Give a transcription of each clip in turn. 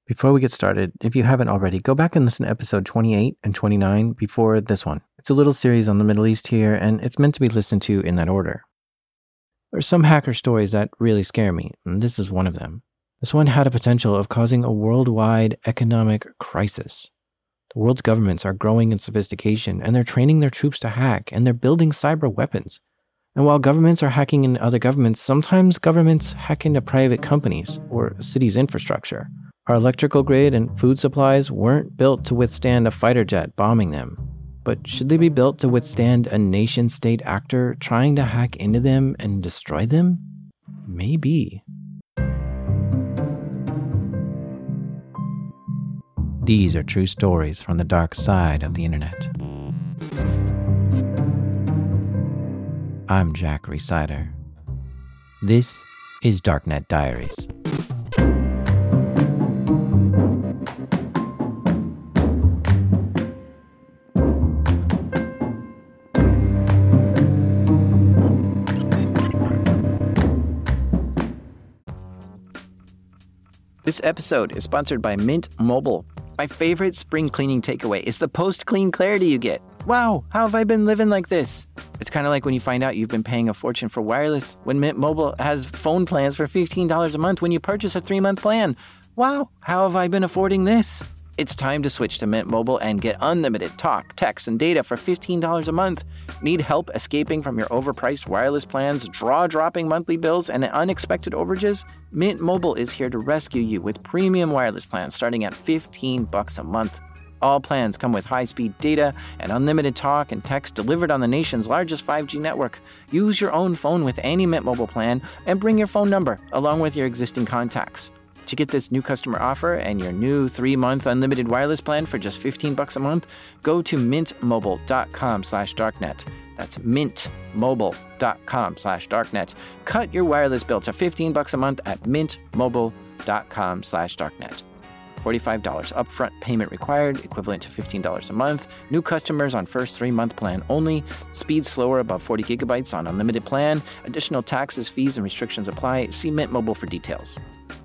Before we get started, if you haven't already, go back and listen to episode 28 and 29 before this one. It's a little series on the Middle East here, and it's meant to be listened to in that order. There are some hacker stories that really scare me, and this is one of them. This one had a potential of causing a worldwide economic crisis. The world's governments are growing in sophistication, and they're training their troops to hack, and they're building cyber weapons. And while governments are hacking into other governments, sometimes governments hack into private companies or cities' infrastructure. Our electrical grid and food supplies weren't built to withstand a fighter jet bombing them. But should they be built to withstand a nation-state actor trying to hack into them and destroy them? Maybe. These are true stories from the dark side of the internet. I'm Jack Rhysider. This is Darknet Diaries. This episode is sponsored by Mint Mobile. My favorite spring cleaning takeaway is the post-clean clarity you get. Wow, how have I been living like this? It's kind of like when you find out you've been paying a fortune for wireless when Mint Mobile has phone plans for $15 a month when you purchase a 3-month plan. Wow, how have I been affording this? It's time to switch to Mint Mobile and get unlimited talk, text, and data for $15 a month. Need help escaping from your overpriced wireless plans, jaw-dropping monthly bills, and unexpected overages? Mint Mobile is here to rescue you with premium wireless plans starting at $15 a month. All plans come with high-speed data and unlimited talk and text delivered on the nation's largest 5G network. Use your own phone with any Mint Mobile plan and bring your phone number along with your existing contacts. To get this new customer offer and your new 3-month unlimited wireless plan for just $15 a month, go to mintmobile.com/darknet. That's mintmobile.com/darknet. Cut your wireless bill to $15 a month at mintmobile.com/darknet. $45 upfront payment required, equivalent to $15 a month. New customers on first 3-month plan only. Speed slower above 40 gigabytes on unlimited plan. Additional taxes, fees, and restrictions apply. See Mint Mobile for details.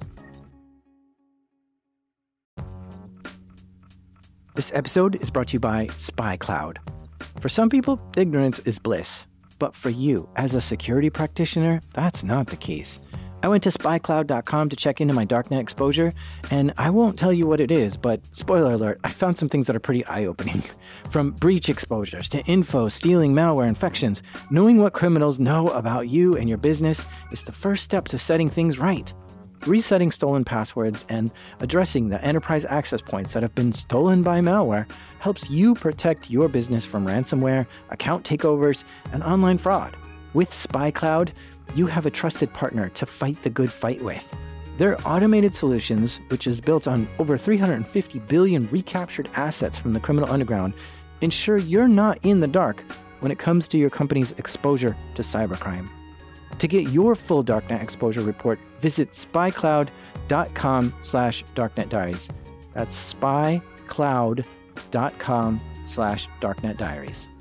This episode is brought to you by SpyCloud. For some people, ignorance is bliss. But for you, as a security practitioner, that's not the case. I went to spycloud.com to check into my darknet exposure, and I won't tell you what it is, but spoiler alert, I found some things that are pretty eye-opening. From breach exposures to info, stealing, malware, infections, knowing what criminals know about you and your business is the first step to setting things right. Resetting stolen passwords and addressing the enterprise access points that have been stolen by malware helps you protect your business from ransomware, account takeovers, and online fraud. With SpyCloud, you have a trusted partner to fight the good fight with. Their automated solutions, which is built on over 350 billion recaptured assets from the criminal underground, ensure you're not in the dark when it comes to your company's exposure to cybercrime. To get your full Darknet exposure report, visit spycloud.com/darknetdiaries. That's spycloud.com/darknetdiaries.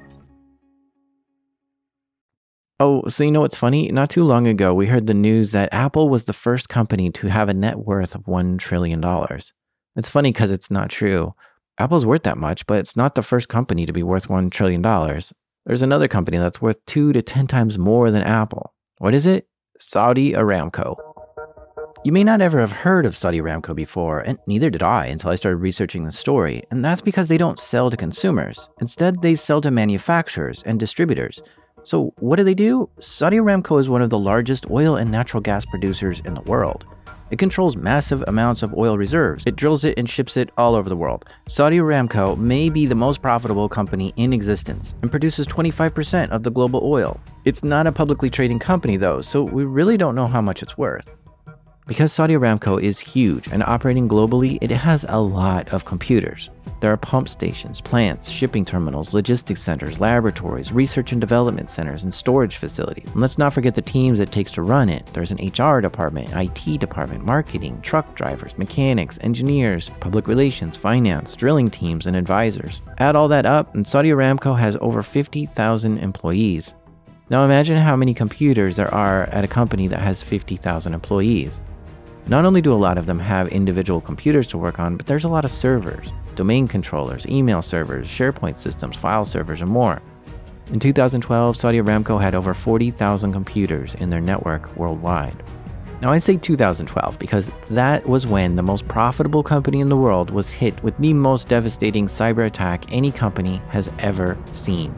Oh, so you know what's funny? Not too long ago, we heard the news that Apple was the first company to have a net worth of $1 trillion. It's funny because it's not true. Apple's worth that much, but it's not the first company to be worth $1 trillion. There's another company that's worth 2 to 10 times more than Apple. What is it? Saudi Aramco. You may not ever have heard of Saudi Aramco before, and neither did I until I started researching the story, and that's because they don't sell to consumers. Instead, they sell to manufacturers and distributors. So what do? Saudi Aramco is one of the largest oil and natural gas producers in the world. It controls massive amounts of oil reserves. It drills it and ships it all over the world. Saudi Aramco may be the most profitable company in existence and produces 25% of the global oil. It's not a publicly trading company though, so we really don't know how much it's worth. Because Saudi Aramco is huge and operating globally, it has a lot of computers. There are pump stations, plants, shipping terminals, logistics centers, laboratories, research and development centers, and storage facilities. And let's not forget the teams it takes to run it. There's an HR department, IT department, marketing, truck drivers, mechanics, engineers, public relations, finance, drilling teams, and advisors. Add all that up, and Saudi Aramco has over 50,000 employees. Now imagine how many computers there are at a company that has 50,000 employees. Not only do a lot of them have individual computers to work on, but there's a lot of servers, domain controllers, email servers, SharePoint systems, file servers, and more. In 2012, Saudi Aramco had over 40,000 computers in their network worldwide. Now I say 2012 because that was when the most profitable company in the world was hit with the most devastating cyber attack any company has ever seen.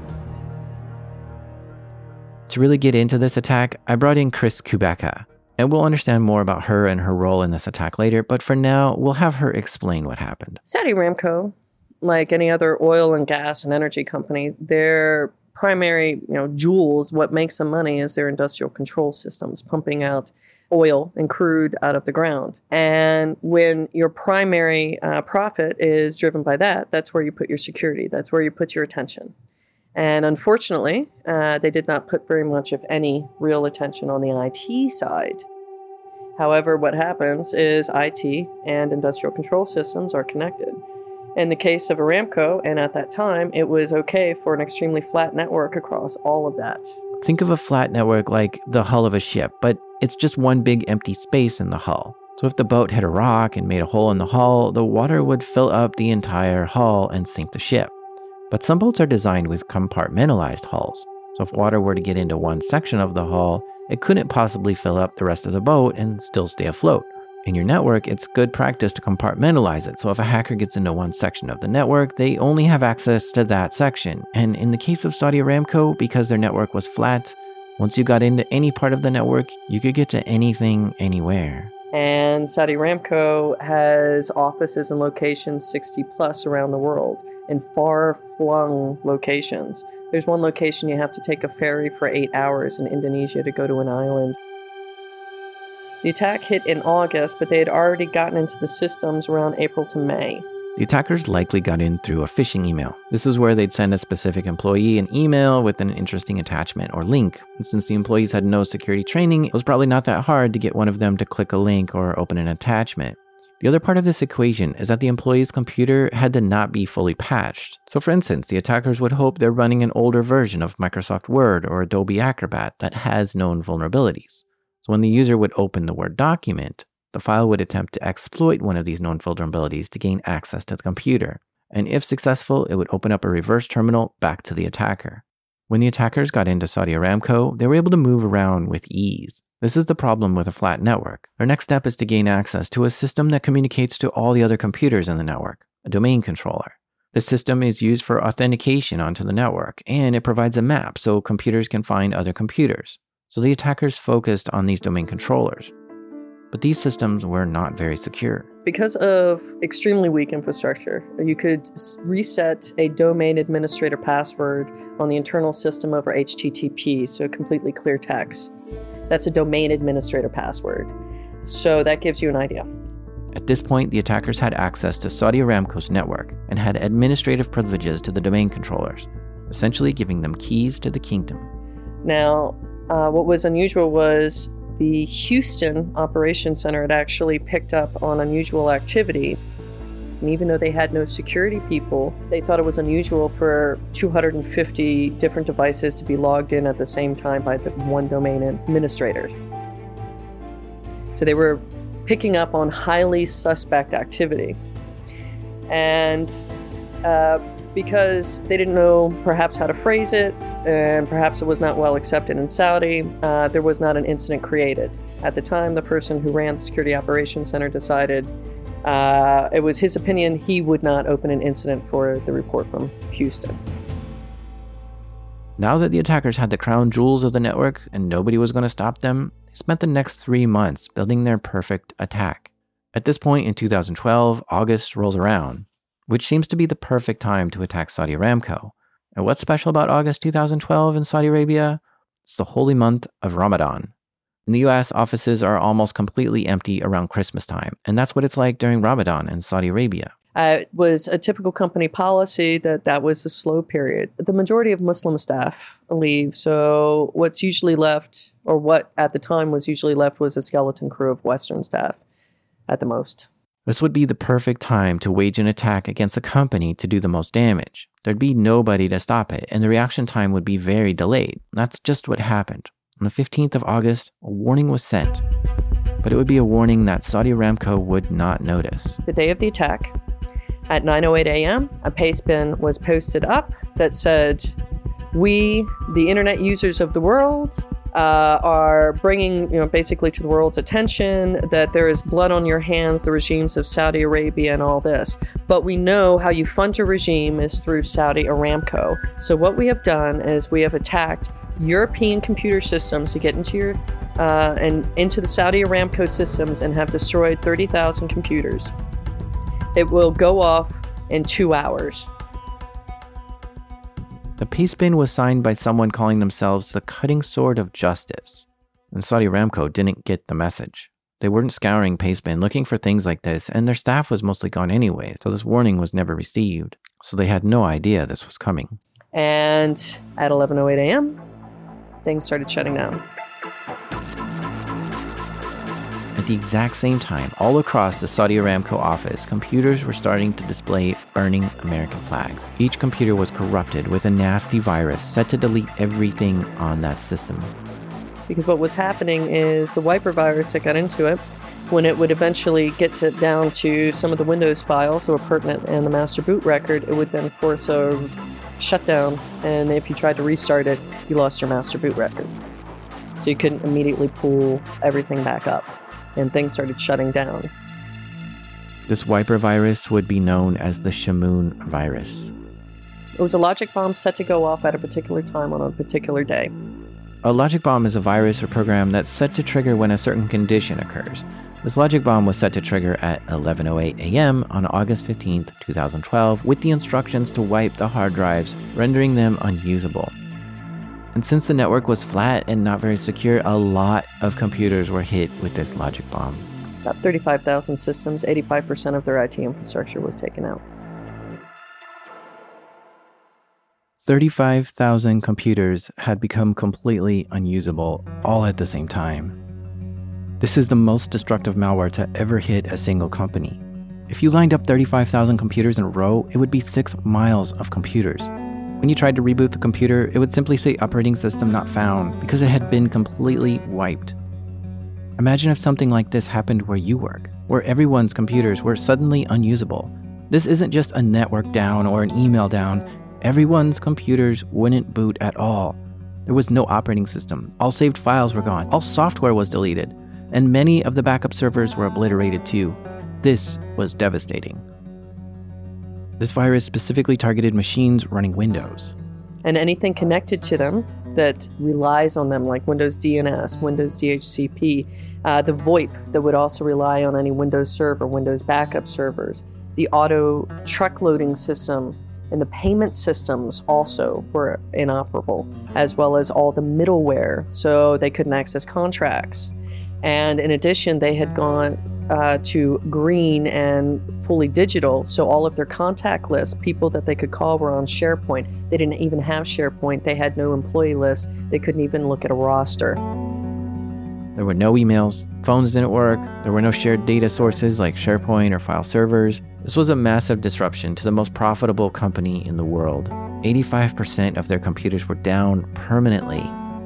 To really get into this attack, I brought in Chris Kubeka, and we'll understand more about her and her role in this attack later, but for now, we'll have her explain what happened. Saudi Aramco, like any other oil and gas and energy company, their primary, jewels, what makes them money is their industrial control systems, pumping out oil and crude out of the ground. And when your primary profit is driven by that, that's where you put your security. That's where you put your attention. And unfortunately, they did not put very much of any real attention on the IT side. However, what happens is IT and industrial control systems are connected. In the case of Aramco, and at that time, it was okay for an extremely flat network across all of that. Think of a flat network like the hull of a ship, but it's just one big empty space in the hull. So if the boat hit a rock and made a hole in the hull, the water would fill up the entire hull and sink the ship. But some boats are designed with compartmentalized hulls. So if water were to get into one section of the hull, it couldn't possibly fill up the rest of the boat and still stay afloat. In your network, it's good practice to compartmentalize it. So if a hacker gets into one section of the network, they only have access to that section. And in the case of Saudi Aramco, because their network was flat, once you got into any part of the network, you could get to anything, anywhere. And Saudi Aramco has offices and locations 60 plus around the world in far-flung locations. There's one location you have to take a ferry for 8 hours in Indonesia to go to an island. The attack hit in August, but they had already gotten into the systems around April to May. The attackers likely got in through a phishing email. This is where they'd send a specific employee an email with an interesting attachment or link. And since the employees had no security training, it was probably not that hard to get one of them to click a link or open an attachment. The other part of this equation is that the employee's computer had to not be fully patched. So for instance, the attackers would hope they're running an older version of Microsoft Word or Adobe Acrobat that has known vulnerabilities. So when the user would open the Word document, the file would attempt to exploit one of these known vulnerabilities to gain access to the computer. And if successful, it would open up a reverse terminal back to the attacker. When the attackers got into Saudi Aramco, they were able to move around with ease. This is the problem with a flat network. Their next step is to gain access to a system that communicates to all the other computers in the network, a domain controller. This system is used for authentication onto the network, and it provides a map so computers can find other computers. So the attackers focused on these domain controllers. But these systems were not very secure. Because of extremely weak infrastructure, you could reset a domain administrator password on the internal system over HTTP, so completely clear text. That's a domain administrator password. So that gives you an idea. At this point, the attackers had access to Saudi Aramco's network and had administrative privileges to the domain controllers, essentially giving them keys to the kingdom. Now, what was unusual was the Houston Operations Center had actually picked up on unusual activity. And even though they had no security people, they thought it was unusual for 250 different devices to be logged in at the same time by the one domain administrator. So they were picking up on highly suspect activity. And because they didn't know perhaps how to phrase it, and perhaps it was not well accepted in Saudi, there was not an incident created. At the time, the person who ran the Security Operations Center decided it was his opinion he would not open an incident for the report from Houston. Now that the attackers had the crown jewels of the network and nobody was going to stop them, they spent the next 3 months building their perfect attack. At this point in 2012, August rolls around, which seems to be the perfect time to attack Saudi Aramco. And what's special about August 2012 in Saudi Arabia? It's the holy month of Ramadan. In the US, offices are almost completely empty around Christmas time, and that's what it's like during Ramadan in Saudi Arabia. It was a typical company policy that was a slow period. The majority of Muslim staff leave, so what's usually left, or what at the time was usually left, was a skeleton crew of Western staff at the most. This would be the perfect time to wage an attack against a company to do the most damage. There'd be nobody to stop it, and the reaction time would be very delayed. That's just what happened. On the 15th of August, a warning was sent. but it would be a warning that Saudi Aramco would not notice. The day of the attack, at 9:08 a.m., a paste bin was posted up that said, "We, the internet users of the world, are bringing, basically to the world's attention that there is blood on your hands, the regimes of Saudi Arabia and all this. But we know how you fund a regime is through Saudi Aramco. So what we have done is we have attacked European computer systems to get into into the Saudi Aramco systems and have destroyed 30,000 computers. It will go off in 2 hours." The peace bin was signed by someone calling themselves the Cutting Sword of Justice, and Saudi Aramco didn't get the message. They weren't scouring paste bin looking for things like this, and their staff was mostly gone anyway, so this warning was never received. So they had no idea this was coming. And at 11:08 a.m., things started shutting down. At the exact same time, all across the Saudi Aramco office, computers were starting to display burning American flags. Each computer was corrupted with a nasty virus set to delete everything on that system. Because what was happening is the wiper virus that got into it, when it would eventually get down to some of the Windows files that were pertinent and the master boot record, it would then force a shutdown, and if you tried to restart it, you lost your master boot record. So you couldn't immediately pull everything back up, and things started shutting down. This wiper virus would be known as the Shamoon virus. It was a logic bomb set to go off at a particular time on a particular day. A logic bomb is a virus or program that's set to trigger when a certain condition occurs. This logic bomb was set to trigger at 11:08 a.m. on August 15, 2012, with the instructions to wipe the hard drives, rendering them unusable. And since the network was flat and not very secure, a lot of computers were hit with this logic bomb. About 35,000 systems, 85% of their IT infrastructure was taken out. 35,000 computers had become completely unusable, all at the same time. This is the most destructive malware to ever hit a single company. If you lined up 35,000 computers in a row, it would be 6 miles of computers. When you tried to reboot the computer, it would simply say operating system not found because it had been completely wiped. Imagine if something like this happened where you work, where everyone's computers were suddenly unusable. This isn't just a network down or an email down. Everyone's computers wouldn't boot at all. There was no operating system. All saved files were gone. All software was deleted. And many of the backup servers were obliterated too. This was devastating. This virus specifically targeted machines running Windows. And anything connected to them that relies on them, like Windows DNS, Windows DHCP, the VoIP that would also rely on any Windows server, Windows backup servers, the auto truck loading system, and the payment systems also were inoperable, as well as all the middleware, so they couldn't access contracts. And in addition, they had gone to green and fully digital, so all of their contact lists, people that they could call, were on SharePoint. They didn't even have SharePoint. They had no employee list. They couldn't even look at a roster. There were no emails, phones didn't work, there were no shared data sources like SharePoint or file servers. This was a massive disruption to the most profitable company in the world. 85% of their computers were down permanently.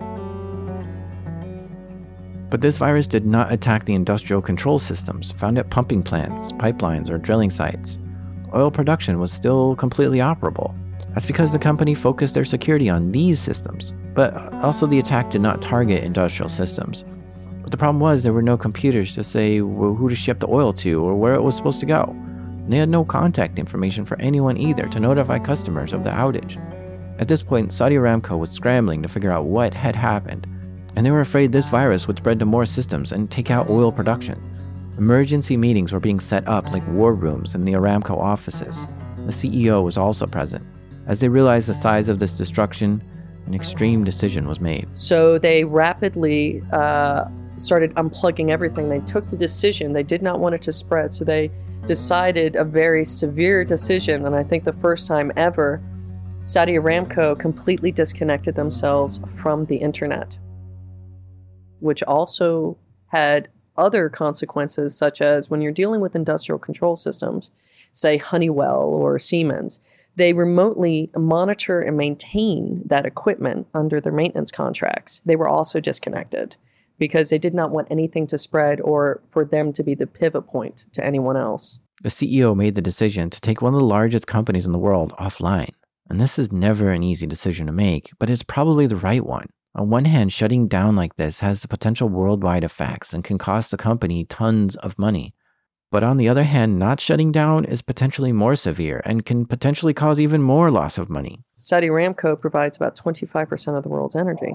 But this virus did not attack the industrial control systems found at pumping plants, pipelines, or drilling sites. Oil production was still completely operable. That's because the company focused their security on these systems, but also the attack did not target industrial systems. But the problem was there were no computers to say who to ship the oil to or where it was supposed to go. And they had no contact information for anyone either to notify customers of the outage. At this point, Saudi Aramco was scrambling to figure out what had happened, and they were afraid this virus would spread to more systems and take out oil production. Emergency meetings were being set up like war rooms in the Aramco offices. The CEO was also present. As they realized the size of this destruction, an extreme decision was made. So they rapidly started unplugging everything. They took the decision. They did not want it to spread, so they decided a very severe decision, and I think the first time ever, Saudi Aramco completely disconnected themselves from the internet, which also had other consequences, such as when you're dealing with industrial control systems, say Honeywell or Siemens, they remotely monitor and maintain that equipment under their maintenance contracts. They were also disconnected. because they did not want anything to spread or for them to be the pivot point to anyone else. The CEO made the decision to take one of the largest companies in the world offline. And this is never an easy decision to make, but it's probably the right one. On one hand, shutting down like this has the potential worldwide effects and can cost the company tons of money. But on the other hand, not shutting down is potentially more severe and can potentially cause even more loss of money. Saudi Aramco provides about 25% of the world's energy.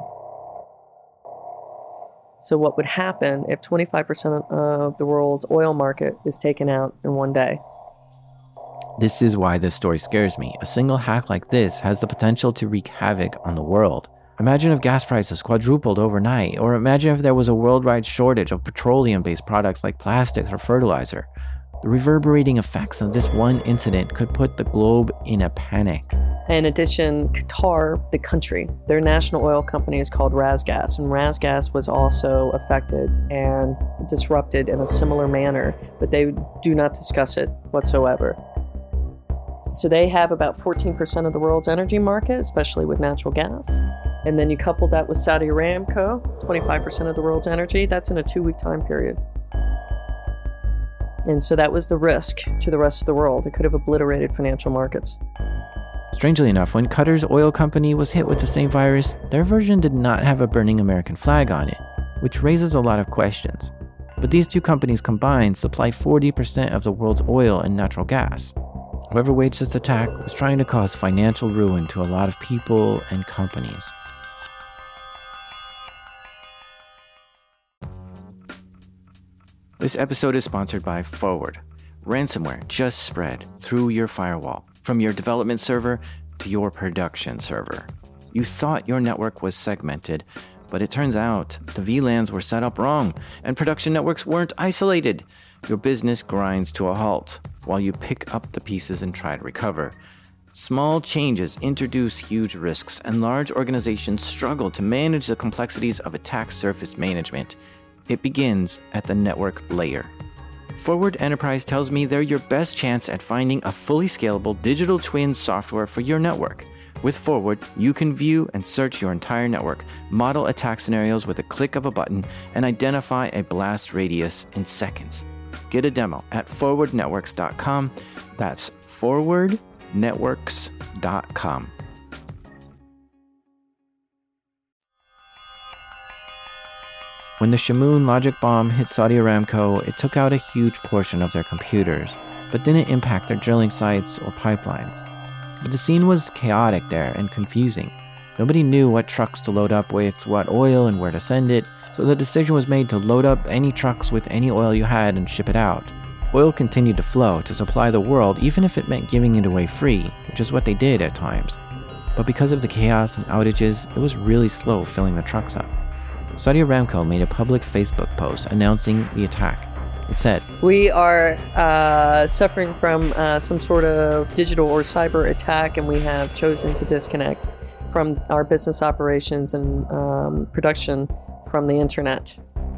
So what would happen if 25% of the world's oil market is taken out in one day? This is why this story scares me. A single hack like this has the potential to wreak havoc on the world. Imagine if gas prices quadrupled overnight, or imagine if there was a worldwide shortage of petroleum-based products like plastics or fertilizer. The reverberating effects of this one incident could put the globe in a panic. In addition, Qatar, the country, their national oil company is called RasGas, and RasGas was also affected and disrupted in a similar manner, but they do not discuss it whatsoever. So they have about 14% of the world's energy market, especially with natural gas. And then you couple that with Saudi Aramco, 25% of the world's energy, that's in a 2-week time period. And so that was the risk to the rest of the world. It could have obliterated financial markets. Strangely enough, when Qatar's oil company was hit with the same virus, their version did not have a burning American flag on it, which raises a lot of questions. But these two companies combined supply 40% of the world's oil and natural gas. Whoever waged this attack was trying to cause financial ruin to a lot of people and companies. This episode is sponsored by Forward. Ransomware just spread through your firewall, from your development server to your production server. You thought your network was segmented, but it turns out the VLANs were set up wrong and production networks weren't isolated. Your business grinds to a halt while you pick up the pieces and try to recover. Small changes introduce huge risks, and large organizations struggle to manage the complexities of attack surface management. It begins at the network layer. Forward Enterprise tells me they're your best chance at finding a fully scalable digital twin software for your network. With Forward, you can view and search your entire network, model attack scenarios with a click of a button, and identify a blast radius in seconds. Get a demo at forwardnetworks.com. That's forwardnetworks.com. When the Shamoon logic bomb hit Saudi Aramco, it took out a huge portion of their computers, but didn't impact their drilling sites or pipelines. But the scene was chaotic there and confusing. Nobody knew what trucks to load up with what oil and where to send it, so the decision was made to load up any trucks with any oil you had and ship it out. Oil continued to flow to supply the world, even if it meant giving it away free, which is what they did at times. But because of the chaos and outages, it was really slow filling the trucks up. Saudi Aramco made a public Facebook post announcing the attack. It said, "We are suffering from some sort of digital or cyber attack, and we have chosen to disconnect from our business operations and production from the internet."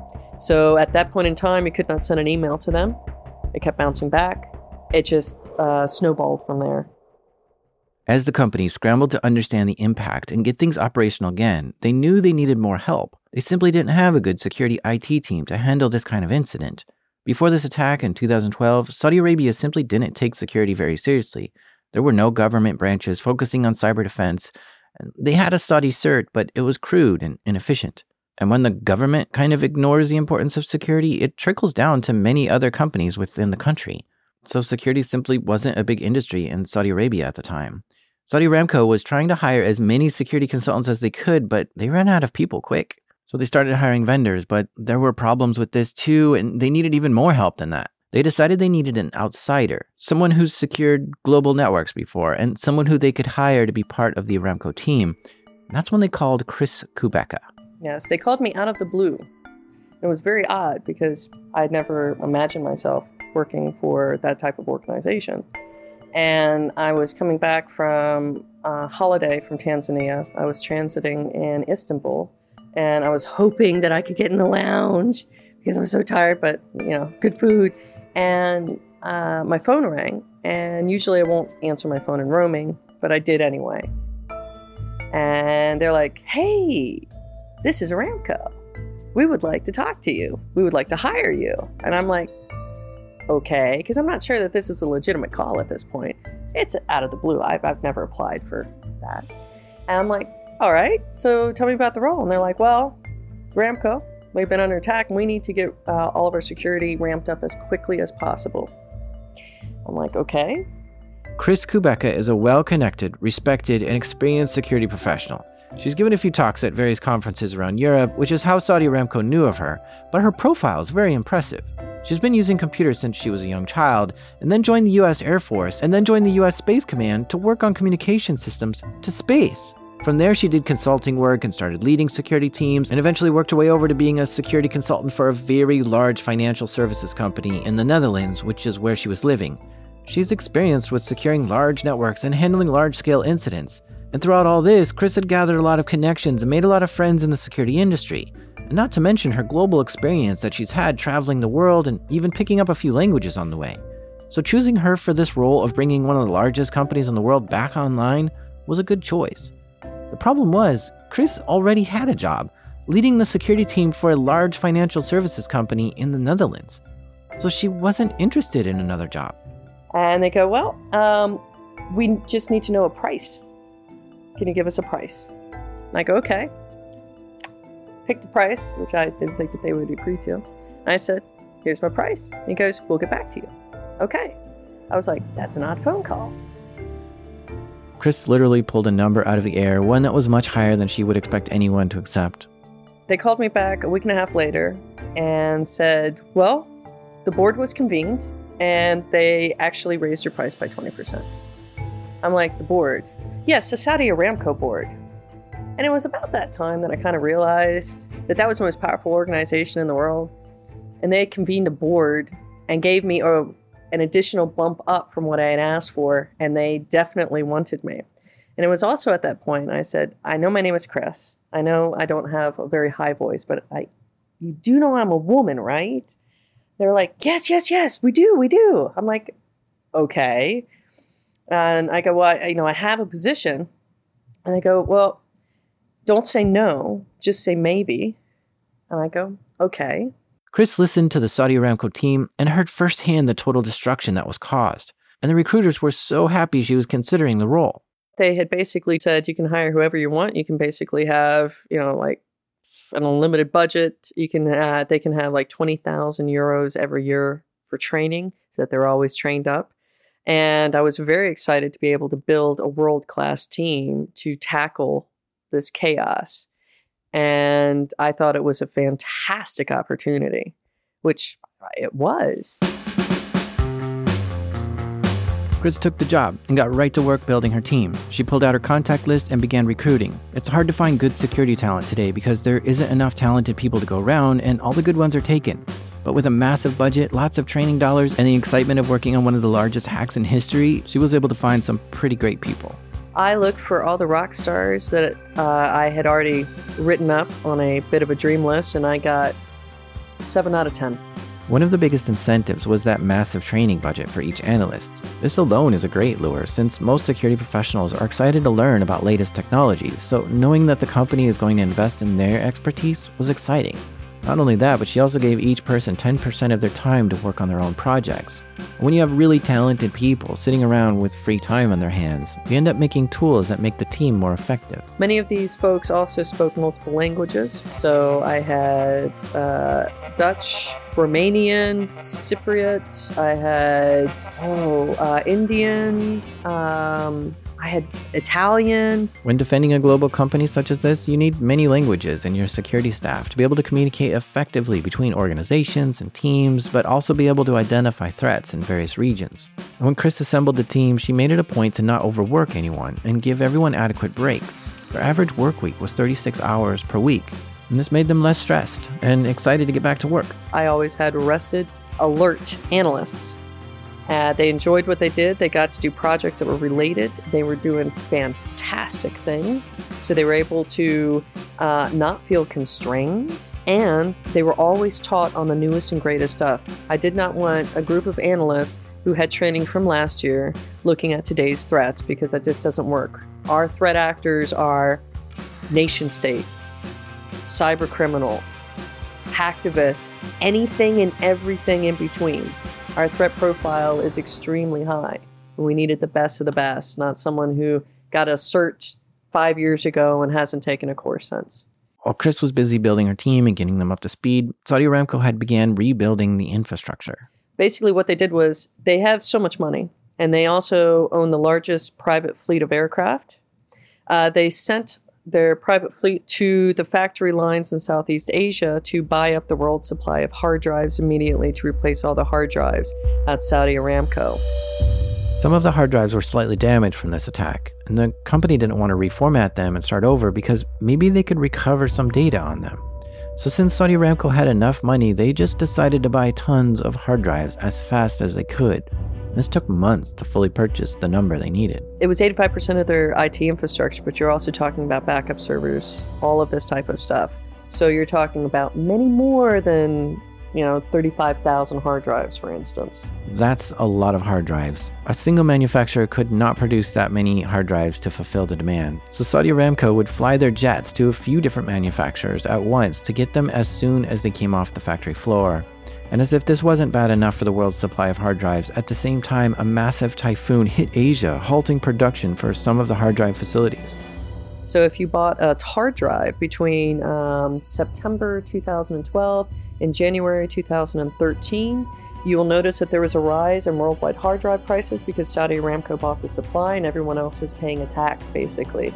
So at that point in time, you could not send an email to them. It kept bouncing back. It just snowballed from there. As the company scrambled to understand the impact and get things operational again, they knew they needed more help. They simply didn't have a good security IT team to handle this kind of incident. Before this attack in 2012, Saudi Arabia simply didn't take security very seriously. There were no government branches focusing on cyber defense. They had a Saudi cert, but it was crude and inefficient. And when the government kind of ignores the importance of security, it trickles down to many other companies within the country. So security simply wasn't a big industry in Saudi Arabia at the time. Saudi Aramco was trying to hire as many security consultants as they could, but they ran out of people quick. So they started hiring vendors, but there were problems with this too, and they needed even more help than that. They decided they needed an outsider, someone who's secured global networks before, and someone who they could hire to be part of the Aramco team. And that's when they called Chris Kubeka. Yes, they called me out of the blue. It was very odd because I'd never imagined myself working for that type of organization. And I was coming back from a holiday from Tanzania. I was transiting in Istanbul, and I was hoping that I could get in the lounge because I was so tired, but, good food. And my phone rang, and usually I won't answer my phone in roaming, but I did anyway. And they're like, "Hey, this is Aramco." we would like to talk to you. We would like to hire you. And I'm like, okay, because I'm not sure that this is a legitimate call at this point. It's out of the blue. I've never applied for that. And I'm like, all right, so tell me about the role. And they're like, well, Ramco, we've been under attack and we need to get all of our security ramped up as quickly as possible. I'm like, okay. Chris Kubeka is a well-connected, respected, and experienced security professional. She's given a few talks at various conferences around Europe, which is how Saudi Aramco knew of her, but her profile is very impressive. She's been using computers since she was a young child, and then joined the US Air Force, and then joined the US Space Command to work on communication systems to space. From there, she did consulting work and started leading security teams, and eventually worked her way over to being a security consultant for a very large financial services company in the Netherlands, which is where she was living. She's experienced with securing large networks and handling large-scale incidents. And throughout all this, Chris had gathered a lot of connections and made a lot of friends in the security industry. And not to mention her global experience that she's had traveling the world and even picking up a few languages on the way. So choosing her for this role of bringing one of the largest companies in the world back online was a good choice. The problem was, Chris already had a job, leading the security team for a large financial services company in the Netherlands. So she wasn't interested in another job. And they go, well, we just need to know a price. Can you give us a price? And I go, okay. Pick the price, which I didn't think that they would agree to. And I said, here's my price. And he goes, we'll get back to you. Okay. I was like, that's an odd phone call. Chris literally pulled a number out of the air, one that was much higher than she would expect anyone to accept. They called me back a week and a half later and said, well, the board was convened and they actually raised your price by 20%. I'm like, the board? Yes, the Saudi Aramco board. And it was about that time that I kind of realized that that was the most powerful organization in the world. And they convened a board and gave me an additional bump up from what I had asked for. And they definitely wanted me. And it was also at that point I said, I know my name is Chris. I know I don't have a very high voice, but you do know I'm a woman, right? They're like, yes, we do. I'm like, okay. And I go, well, I have a position. And I go, well, don't say no, just say maybe. And I go, okay. Chris listened to the Saudi Aramco team and heard firsthand the total destruction that was caused. And the recruiters were so happy she was considering the role. They had basically said, you can hire whoever you want. You can basically have, like an unlimited budget. They can have like 20,000 euros every year for training so that they're always trained up. And I was very excited to be able to build a world-class team to tackle this chaos. And I thought it was a fantastic opportunity, which it was. Chris took the job and got right to work building her team. She pulled out her contact list and began recruiting. It's hard to find good security talent today because there isn't enough talented people to go around and all the good ones are taken. But with a massive budget, lots of training dollars, and the excitement of working on one of the largest hacks in history, she was able to find some pretty great people. I looked for all the rock stars that I had already written up on a bit of a dream list, and I got 7 out of 10. One of the biggest incentives was that massive training budget for each analyst. This alone is a great lure since most security professionals are excited to learn about latest technology, so knowing that the company is going to invest in their expertise was exciting. Not only that, but she also gave each person 10% of their time to work on their own projects. When you have really talented people sitting around with free time on their hands, you end up making tools that make the team more effective. Many of these folks also spoke multiple languages. So I had Dutch, Romanian, Cypriot, I had Indian, I had Italian. When defending a global company such as this, you need many languages in your security staff to be able to communicate effectively between organizations and teams, but also be able to identify threats in various regions. And when Chris assembled the team, she made it a point to not overwork anyone and give everyone adequate breaks. Their average work week was 36 hours per week, and this made them less stressed and excited to get back to work. I always had rested, alert analysts. They enjoyed what they did. They got to do projects that were related. They were doing fantastic things. So they were able to not feel constrained. And they were always taught on the newest and greatest stuff. I did not want a group of analysts who had training from last year looking at today's threats, because that just doesn't work. Our threat actors are nation state, cyber criminal, hacktivists, anything and everything in between. Our threat profile is extremely high. We needed the best of the best, not someone who got a cert 5 years ago and hasn't taken a course since. While Chris was busy building her team and getting them up to speed, Saudi Aramco had began rebuilding the infrastructure. Basically, what they did was they have so much money, and they also own the largest private fleet of aircraft. They sent their private fleet to the factory lines in Southeast Asia to buy up the world's supply of hard drives immediately to replace all the hard drives at Saudi Aramco. Some of the hard drives were slightly damaged from this attack, and the company didn't want to reformat them and start over because maybe they could recover some data on them. So since Saudi Aramco had enough money, they just decided to buy tons of hard drives as fast as they could. This took months to fully purchase the number they needed. It was 85% of their IT infrastructure, but you're also talking about backup servers, all of this type of stuff. So you're talking about many more than, 35,000 hard drives, for instance. That's a lot of hard drives. A single manufacturer could not produce that many hard drives to fulfill the demand. So Saudi Aramco would fly their jets to a few different manufacturers at once to get them as soon as they came off the factory floor. And as if this wasn't bad enough for the world's supply of hard drives, at the same time, a massive typhoon hit Asia, halting production for some of the hard drive facilities. So if you bought a hard drive between September 2012 and January 2013, you will notice that there was a rise in worldwide hard drive prices because Saudi Aramco bought the supply and everyone else was paying a tax, basically.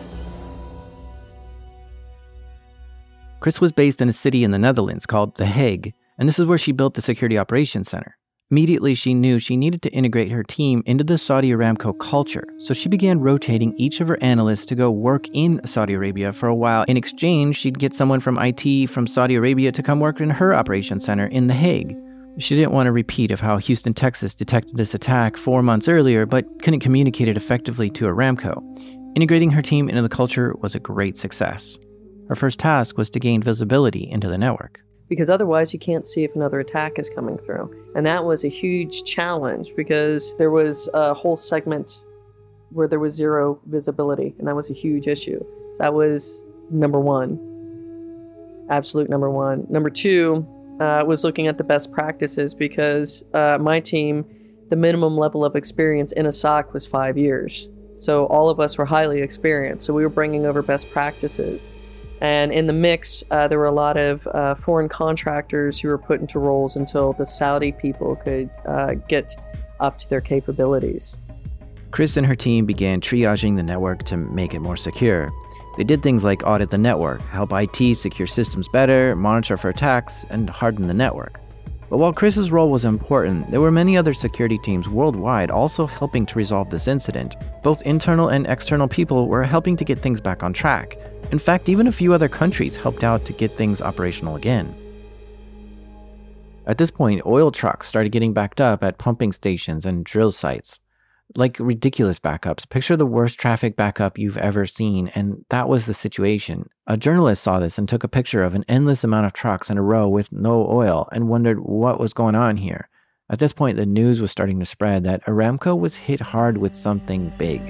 Chris was based in a city in the Netherlands called The Hague, and this is where she built the Security Operations Center. Immediately, she knew she needed to integrate her team into the Saudi Aramco culture, so she began rotating each of her analysts to go work in Saudi Arabia for a while. In exchange, she'd get someone from IT from Saudi Arabia to come work in her operations center in The Hague. She didn't want a repeat of how Houston, Texas detected this attack 4 months earlier, but couldn't communicate it effectively to Aramco. Integrating her team into the culture was a great success. Her first task was to gain visibility into the network. Because otherwise you can't see if another attack is coming through. And that was a huge challenge because there was a whole segment where there was zero visibility, and that was a huge issue. So that was number one, absolute number one. Number two was looking at the best practices because my team, the minimum level of experience in a SOC was 5 years. So all of us were highly experienced. So we were bringing over best practices. And in the mix, there were a lot of foreign contractors who were put into roles until the Saudi people could get up to their capabilities. Chris and her team began triaging the network to make it more secure. They did things like audit the network, help IT secure systems better, monitor for attacks, and harden the network. But while Chris's role was important, there were many other security teams worldwide also helping to resolve this incident. Both internal and external people were helping to get things back on track. In fact, even a few other countries helped out to get things operational again. At this point, oil trucks started getting backed up at pumping stations and drill sites. Like ridiculous backups. Picture the worst traffic backup you've ever seen, and that was the situation. A journalist saw this and took a picture of an endless amount of trucks in a row with no oil and wondered what was going on here. At this point, the news was starting to spread that Aramco was hit hard with something big.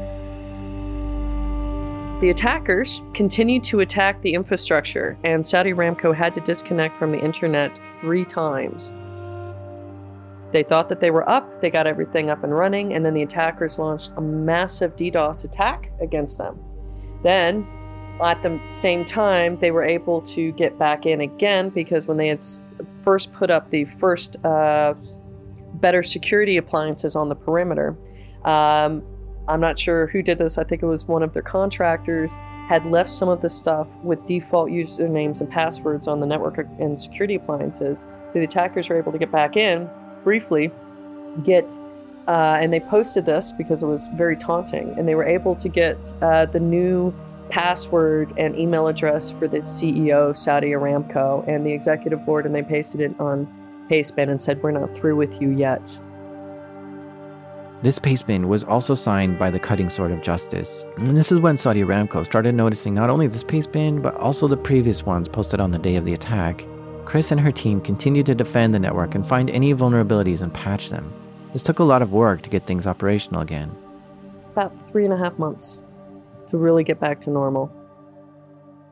The attackers continued to attack the infrastructure, and Saudi Aramco had to disconnect from the internet 3 times. They thought that they were up, they got everything up and running, and then the attackers launched a massive DDoS attack against them. Then, at the same time, they were able to get back in again because when they had first put up the first better security appliances on the perimeter, I'm not sure who did this. I think it was one of their contractors had left some of the stuff with default usernames and passwords on the network and security appliances. So the attackers were able to get back in briefly, and they posted this because it was very taunting, and they were able to get the new password and email address for the CEO, Saudi Aramco, and the executive board, and they pasted it on Pastebin and said, "We're not through with you yet." This pastebin was also signed by the Cutting Sword of Justice. And this is when Saudi Aramco started noticing not only this pastebin, but also the previous ones posted on the day of the attack. Chris and her team continued to defend the network and find any vulnerabilities and patch them. This took a lot of work to get things operational again. About 3.5 months to really get back to normal.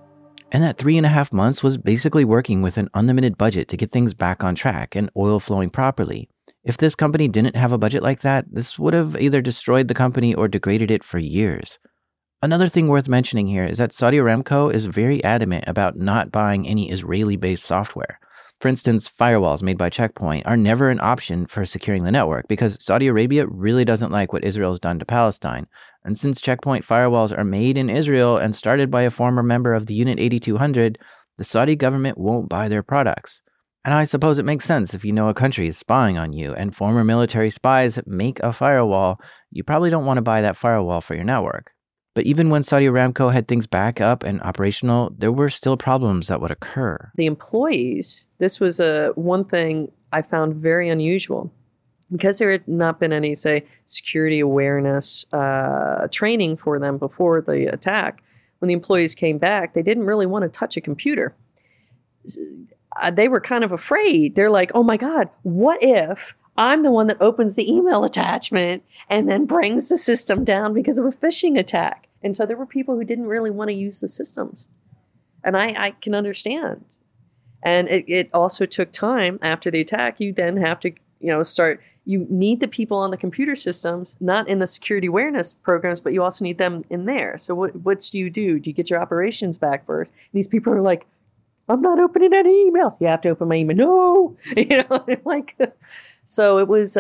And that 3.5 months was basically working with an unlimited budget to get things back on track and oil flowing properly. If this company didn't have a budget like that, this would have either destroyed the company or degraded it for years. Another thing worth mentioning here is that Saudi Aramco is very adamant about not buying any Israeli-based software. For instance, firewalls made by Check Point are never an option for securing the network because Saudi Arabia really doesn't like what Israel's done to Palestine. And since Check Point firewalls are made in Israel and started by a former member of the Unit 8200, the Saudi government won't buy their products. And I suppose it makes sense if you know a country is spying on you and former military spies make a firewall, you probably don't want to buy that firewall for your network. But even when Saudi Aramco had things back up and operational, there were still problems that would occur. The employees, this was one thing I found very unusual. Because there had not been any, say, security awareness training for them before the attack, when the employees came back, they didn't really want to touch a computer. They were kind of afraid. They're like, oh my God, what if I'm the one that opens the email attachment and then brings the system down because of a phishing attack? And so there were people who didn't really want to use the systems. And I can understand. And it also took time after the attack. You then have to, you need the people on the computer systems, not in the security awareness programs, but you also need them in there. So what do you do? Do you get your operations back first? And these people are like, I'm not opening any emails. You have to open my email. No, so it was,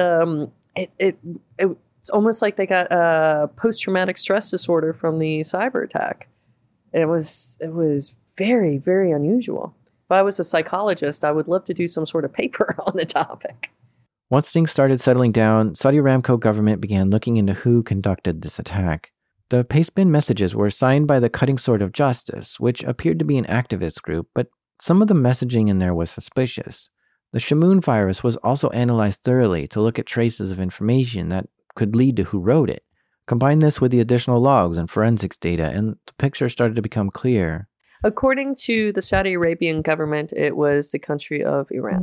it's almost like they got a post-traumatic stress disorder from the cyber attack. And it was very, very unusual. If I was a psychologist, I would love to do some sort of paper on the topic. Once things started settling down, Saudi Aramco government began looking into who conducted this attack. The pastebin messages were signed by the Cutting Sword of Justice, which appeared to be an activist group, but some of the messaging in there was suspicious. The Shamoon virus was also analyzed thoroughly to look at traces of information that could lead to who wrote it. Combine this with the additional logs and forensics data, and the picture started to become clear. According to the Saudi Arabian government, it was the country of Iran.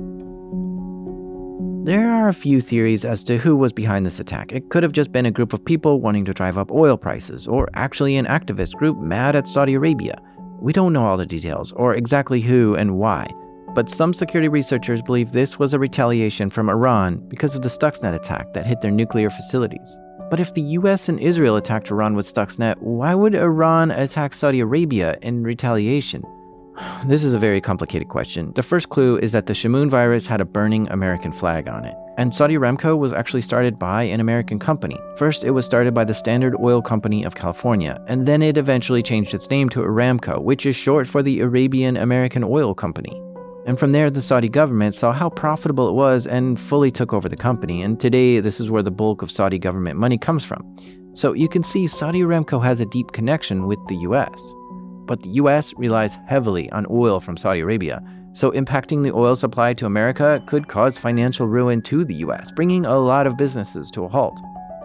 There are a few theories as to who was behind this attack. It could have just been a group of people wanting to drive up oil prices, or actually an activist group mad at Saudi Arabia. We don't know all the details, or exactly who and why, but some security researchers believe this was a retaliation from Iran because of the Stuxnet attack that hit their nuclear facilities. But if the US and Israel attacked Iran with Stuxnet, why would Iran attack Saudi Arabia in retaliation? This is a very complicated question. The first clue is that the Shamoon virus had a burning American flag on it. And Saudi Aramco was actually started by an American company. First, it was started by the Standard Oil Company of California, and then it eventually changed its name to Aramco, which is short for the Arabian American Oil Company. And from there, the Saudi government saw how profitable it was and fully took over the company. And today, this is where the bulk of Saudi government money comes from. So you can see Saudi Aramco has a deep connection with the US. But the US relies heavily on oil from Saudi Arabia, so impacting the oil supply to America could cause financial ruin to the US, bringing a lot of businesses to a halt.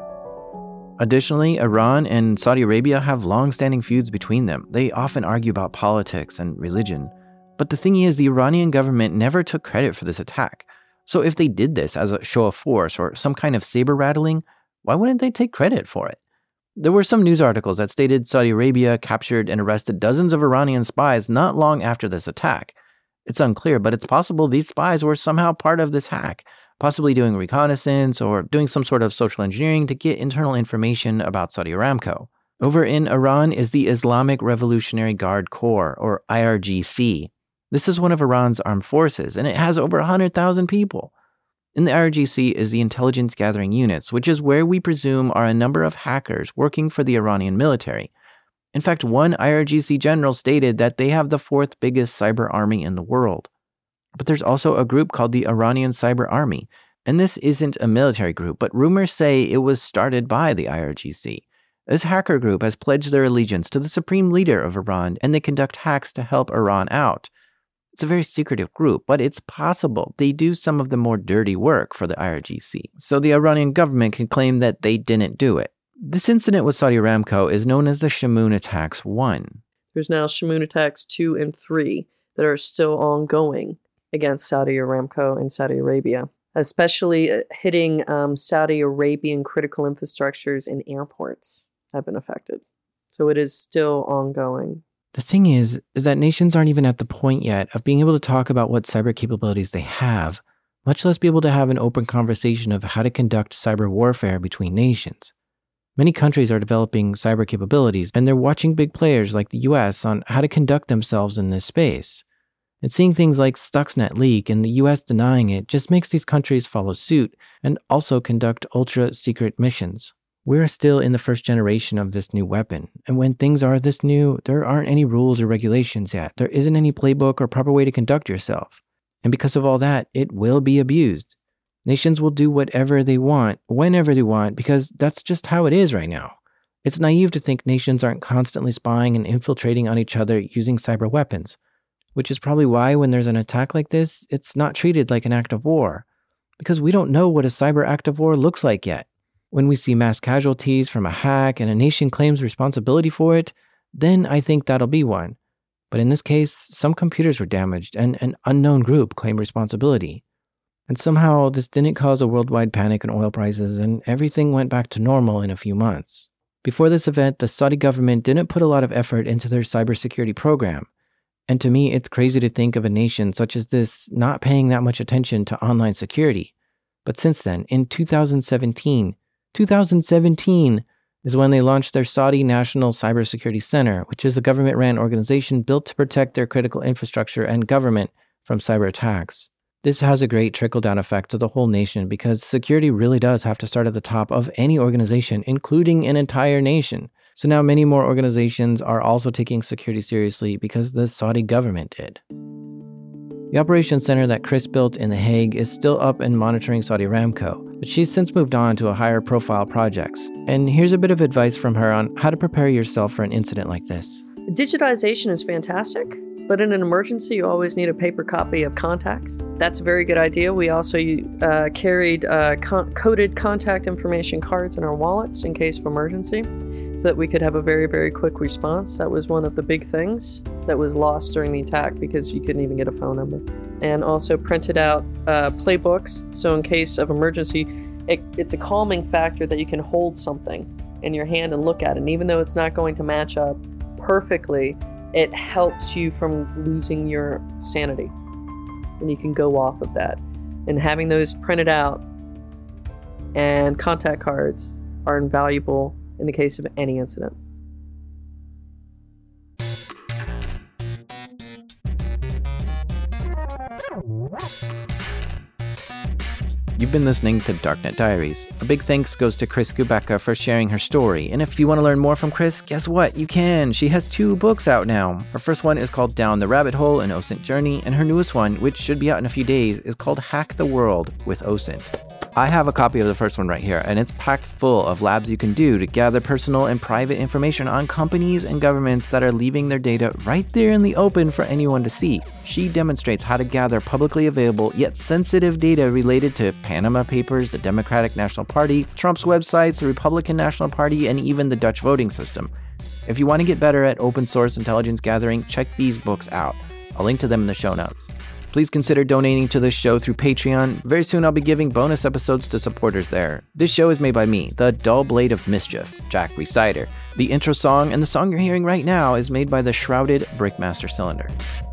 Additionally, Iran and Saudi Arabia have long-standing feuds between them. They often argue about politics and religion. But the thing is, the Iranian government never took credit for this attack. So if they did this as a show of force or some kind of saber rattling, why wouldn't they take credit for it? There were some news articles that stated Saudi Arabia captured and arrested dozens of Iranian spies not long after this attack. It's unclear, but it's possible these spies were somehow part of this hack, possibly doing reconnaissance or doing some sort of social engineering to get internal information about Saudi Aramco. Over in Iran is the Islamic Revolutionary Guard Corps, or IRGC. This is one of Iran's armed forces, and it has over 100,000 people. In the IRGC is the intelligence gathering units, which is where we presume are a number of hackers working for the Iranian military. In fact, one IRGC general stated that they have the fourth biggest cyber army in the world. But there's also a group called the Iranian Cyber Army, and this isn't a military group, but rumors say it was started by the IRGC. This hacker group has pledged their allegiance to the supreme leader of Iran, and they conduct hacks to help Iran out. It's a very secretive group, but it's possible they do some of the more dirty work for the IRGC, so the Iranian government can claim that they didn't do it. This incident with Saudi Aramco is known as the Shamoon Attacks 1. There's now Shamoon Attacks 2 and 3 that are still ongoing against Saudi Aramco and Saudi Arabia, especially hitting Saudi Arabian critical infrastructures and airports have been affected. So it is still ongoing. The thing is that nations aren't even at the point yet of being able to talk about what cyber capabilities they have, much less be able to have an open conversation of how to conduct cyber warfare between nations. Many countries are developing cyber capabilities, and they're watching big players like the US on how to conduct themselves in this space. And seeing things like Stuxnet leak and the US denying it just makes these countries follow suit and also conduct ultra-secret missions. We're still in the first generation of this new weapon, and when things are this new, there aren't any rules or regulations yet. There isn't any playbook or proper way to conduct yourself. And because of all that, it will be abused. Nations will do whatever they want, whenever they want, because that's just how it is right now. It's naive to think nations aren't constantly spying and infiltrating on each other using cyber weapons, which is probably why when there's an attack like this, it's not treated like an act of war, because we don't know what a cyber act of war looks like yet. When we see mass casualties from a hack and a nation claims responsibility for it, then I think that'll be one. But in this case, some computers were damaged and an unknown group claimed responsibility. And somehow this didn't cause a worldwide panic in oil prices and everything went back to normal in a few months. Before this event, the Saudi government didn't put a lot of effort into their cybersecurity program. And to me, it's crazy to think of a nation such as this not paying that much attention to online security. But since then, in 2017 is when they launched their Saudi National Cybersecurity Center, which is a government-ran organization built to protect their critical infrastructure and government from cyber attacks. This has a great trickle-down effect to the whole nation because security really does have to start at the top of any organization, including an entire nation. So now many more organizations are also taking security seriously because the Saudi government did. The operations center that Chris built in The Hague is still up and monitoring Saudi Aramco, but she's since moved on to higher profile projects. And here's a bit of advice from her on how to prepare yourself for an incident like this. Digitization is fantastic, but in an emergency, you always need a paper copy of contacts. That's a very good idea. We also carried coded contact information cards in our wallets in case of emergency, so that we could have a very, very quick response. That was one of the big things that was lost during the attack because you couldn't even get a phone number. And also printed out playbooks, so in case of emergency, it's a calming factor that you can hold something in your hand and look at it. And even though it's not going to match up perfectly, it helps you from losing your sanity. And you can go off of that. And having those printed out and contact cards are invaluable in the case of any incident. You've been listening to Darknet Diaries. A big thanks goes to Chris Kubecka for sharing her story. And if you want to learn more from Chris, guess what? You can. She has 2 books out now. Her first one is called Down the Rabbit Hole, an OSINT Journey, and her newest one, which should be out in a few days, is called Hack the World with OSINT. I have a copy of the first one right here, and it's packed full of labs you can do to gather personal and private information on companies and governments that are leaving their data right there in the open for anyone to see. She demonstrates how to gather publicly available yet sensitive data related to Panama Papers, the Democratic National Party, Trump's websites, the Republican National Party, and even the Dutch voting system. If you want to get better at open source intelligence gathering, check these books out. I'll link to them in the show notes. Please consider donating to this show through Patreon. Very soon I'll be giving bonus episodes to supporters there. This show is made by me, the dull blade of mischief, Jack Reciter. The intro song and the song you're hearing right now is made by the shrouded Brickmaster Cylinder.